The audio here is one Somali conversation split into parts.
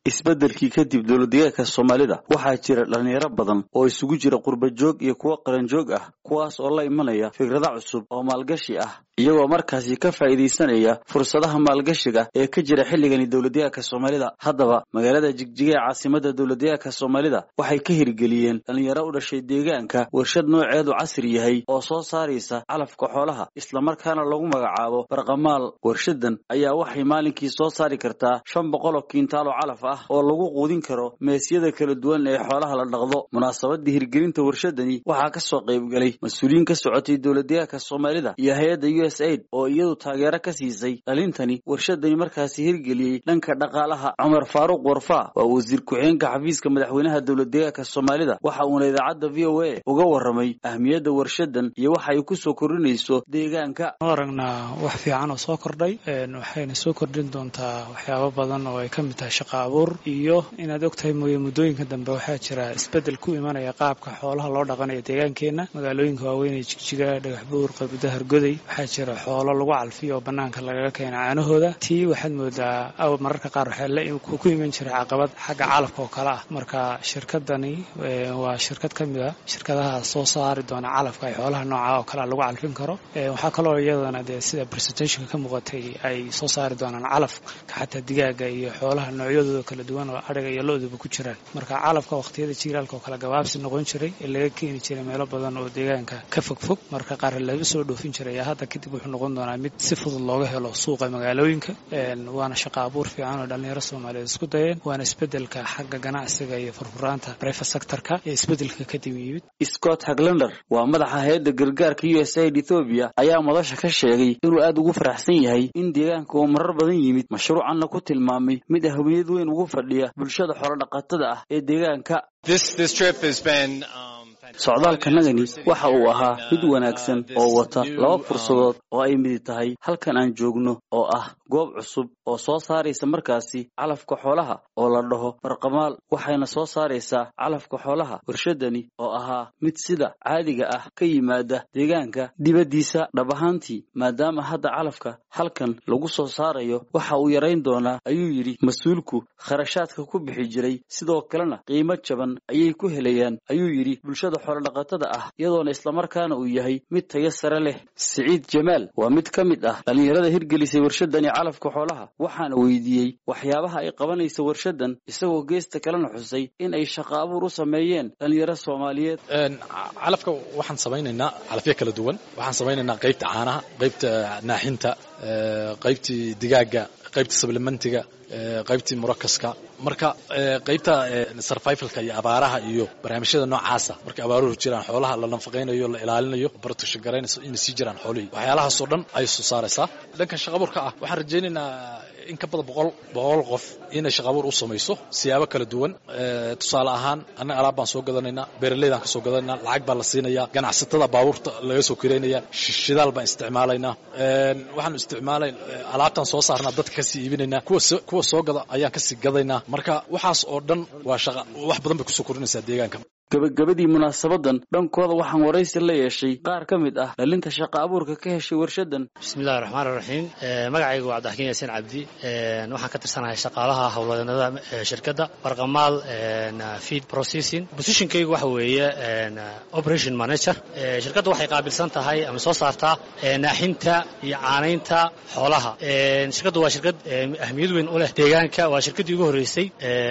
isbeddelkii kadib dowladdeegaanka Soomaalida waxaa jira dhalinyaro badan oo isugu jira qurba joog iyo kuwa qaran joog ah kuwaas oo la imanaya fikrado cusub oo maalgashi ah iyagoo markaasi ka faa'iideysanaya fursadaha maalgashiga ee ka jira xilligani dowladdeegaanka Soomaalida haddaba magaalada Jigjiga ee caasimadda dowladdeegaanka Soomaalida waxay ka hirgeliyeen dhalinyaro u dhashay deegaanka warshad nooceedu casri yahay oo soo saaraysa calafka xoolaha isla markaana lagu magacaabo barqamaal warshadan ayaa waxay maalinkii soo saari kartaa 500 kiintaal oo calaf ah oo lagu quudin karo meesyada kala duwan ee xoolaha la dhaqdo munaasabadii hirgelinta warshadani waxaa ka soo qayb galay mas'uuliyiin ka socotay dowladdeegaanka Soomaalida iyo hay'adda USAID oo iyadu taageero ka siisay dhalintani warshadani markaasi hirgeliyay dhanka dhaqaalaha Umar Faaruq Warfa waa wasiir ku-xigeenka xafiiska madaxweynaha dowladdeegaanka Soomaalida waxa uu idaacadda VOA uga warramay ahmiyadda warshadan iyo waxa ay ku soo kordhinayso deegaanka aragna wax fiican oo soo kordhay waxayna soo kordhin doontaa waxyaabo badan oo ay ka mid tahay shaqo abuur iyo inaad ogtahay muddooyinka dambe waxaa jira isbeddel ku imanaya qaabka xoolaha loo dhaqanayo deegaankeena magaalooyinka waaweyn ee Jigjiga Dhagaxbuur Qaybada Hargoday waxaa jira xoolo lagu calfiyo oo banaanka lagaga keeno caanahooda tii waxaad moodaa mararka qaar waxaa ku iman jiray caqabad xagga calafka oo kale ah marka shirkadani waa shirkad ka mid ah shirkadaha soo saari doona calafka ay xoolaha nooca oo kale lagu calfin karo waxaa kaloo iyadana sida presentation ka muuqatay ay soo saari doonaan calaf ka xataa digaaga iyo xoolaha noocyadooda kala duwan oo ariga iyo lo'duba ku jiraan marka calafka waqtiyada jiilaalka oo kala gabaabsi noqon jiray ee laga keeni jiray meelo badan oo deegaanka ka fogfog marka qaar laga soo dhoofin jiray hadda kadib wuxuu noqon doonaa mid si fudud looga helo suuqa magaalooyinka waana shaqo abuur fiican oo dhalinyaro Soomaaliyeed isku dayeen waana isbedelka xagga ganacsiga iyo furfuraanta private sector-ka ee isbedelka ka yimid Scott Haglander waa madaxa hay'adda gargaarka USAID Ethiopia ayaa madasha ka sheegay inuu aad ugu faraxsan yahay in deegaanka uu marar badan yimid mashruucan ku tilmaamay mid ahmiyad weyn ugu fadhiya bulshada xoolo dhaqatada ah ee deegaanka This trip has been socdaalkanagani waxa uu ahaa mid wanaagsan oo wata laba fursadood oo ay mid tahay halkan aan joogno oo ah goob cusub oo soo saaraysa markaasi calafka xoolaha oo la dhaho barqamaal waxayna soo saaraysaa calafka xoolaha warshadani oo ahaa mid sida caadiga ah ka yimaada deegaanka dibadiisa dhab ahaantii maadaama hadda calafka halkan lagu soo saarayo waxa uu yarayn doonaa ayuu yiri mas'uulku kharashaadka ku bixi jiray sidoo kalena qiimo jaban ayay ku helayaan ayuu yiri bulshada xoolo dhaqatada ah iyadoona isla markaana uu yahay mid tayo sare leh Saciid Jamaal waa mid ka mid ah dhalinyarada hirgelisay warshadani calafka xoolaha waxaana weydiiyay waxyaabaha ay qabanayso warshadan isagoo geesta kalena xusay in ay shaqo abuur u sameeyeen dhalinyaro Soomaaliyeed calafka waxaan samaynaynaa calafyo kala duwan waxaan samaynaynaa qaybta caanaha qaybta naaxinta qaybtii digaaga qaybta supplementiga qaybtii murakaska marka qaybta survivalka iyo abaaraha iyo barnaamijyada noocaasa marka abaaruhu jiraan xoolaha la nafaqeynayo la ilaalinayo bartusha garaynayso in si jiraan xoolihii waxyaalahaas oo dhan ay soo saaraysaa dhanka shaqaburka ah waxaan rajaynaynaa in ka badan 100 qof inay shaqabuur u samayso siyaabo kala duwan tusaale ahaan annaga alaab baan soo gadanaynaa beeraleydaan ka soo gadanaynaa lacag baa la siinayaa ganacsatada baabuurta laga soo kireynaya shidaal baan isticmaalaynaa waxaan isticmaalay alaabtan soo saarnaa dadka ka sii iibinaynaa kuwa soo gada ayaan ka sii gadaynaa marka waxaas oo dhan waa shaqo wax badan bay ku soo kordhinaysaa deegaanka gabagabadii munaasabadan dhankooda waxaan waraysi la yeeshay qaar ka mid ah dhalinta shaqo abuurka ka heshay warshadan bismillaahir rahmaanir rahiim magacaygu waa Cabdi Xakiin Cabdi waxaan ka tirsanahay shaqaalaha hawlwadeenada shirkadda Barqamaal feed processing positionkaygu waxa weeye operation manager shirkaddu waxay qaabilsan tahay ama soo saartaa naaxinta iyo caanaynta xoolaha shirkaddu waa shirkad ahmiyad weyn u leh deegaanka waa shirkaddii ugu horeysay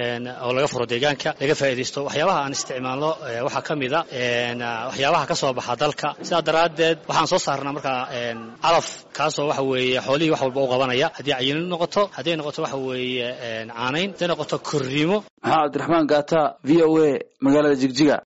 oo laga furo deegaanka laga faa'iideysto waxyaabaha aan isticmaalno waxa kamid ah waxyaabaha ka soo baxa dalka sida daraadeed waxaan soo saarnaa marka calaf kaasoo waxa weeye xoolihii wax walba u qabanaya hadii cayilin noqoto hadii noqoto waxa weeye caanayn hadii noqoto korriimo Cabdiraxmaan Gaata VOA magaalada Jigjiga